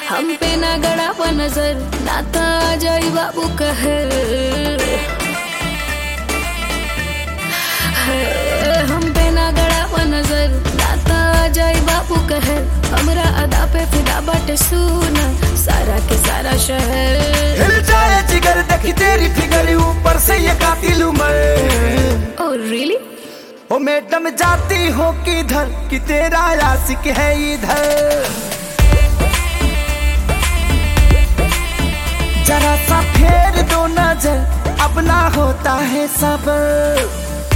हम पे ना गड़ा हुआ नजर नाता जाई बाबू कहर। हम पे ना गड़ा हुआ नजर नाता जाई बाबू कहर। हमरा अदा पे फिदा बट सुना सारा के सारा शहर। हिल जाए जिगर देखी तेरी फिगर ऊपर से ये कातिल उम्र। Oh really? ओ मैडम जाती हो किधर कि तेरा आशिक है इधर। जरा सा फेर दो नजर अब ना होता है सबर।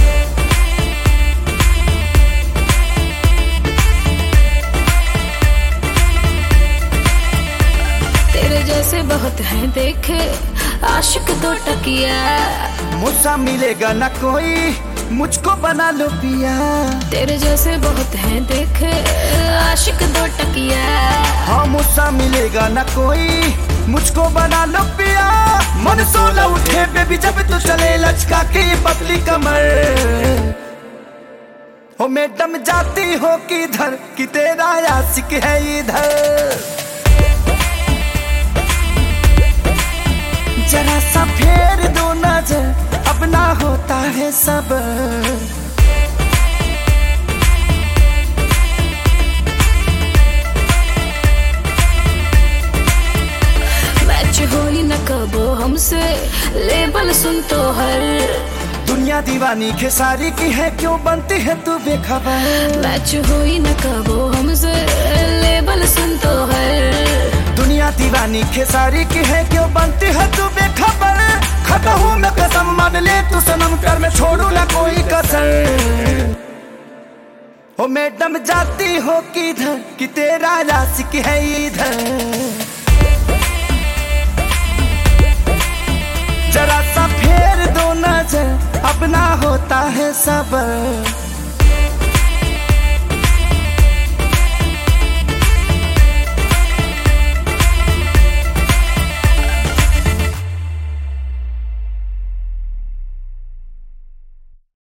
तेरे जैसे बहुत हैं देखे आशिक दो टकिया। मुझसा मिलेगा ना कोई मुझको बना लो पिया। तेरे जैसे बहुत हैं देखे आशिक दो टकिया। हाँ मुझसा मिलेगा ना कोई मुझको बना लो पिया। मन सोला उठे बेबी जब तू चले लचका के पतली कमर। हो मैडम जाती हो किधर कि तेरा आशिक है इधर। जरा सा फेर दो नजर अब ना होता है सबर। मैच हो ही न कबो हमसे लेबल सुन तो हर। दुनिया दीवानी खेसारी की है क्यों बनती है तू बेखबर। मैच हो ही न कबो हमसे लेबल सुन तो हर। दुनिया दीवानी खेसारी की है क्यों बनती है तू बेखबर। खाता हूँ मैं कसम मान ले तू सनम कर मैं छोड़ू ना कोई कसर। ओ मैडम जाती हो किधर कि तेरा आशिक है इधर। जरा सा फेर दो नजर अब ना होता है सबर।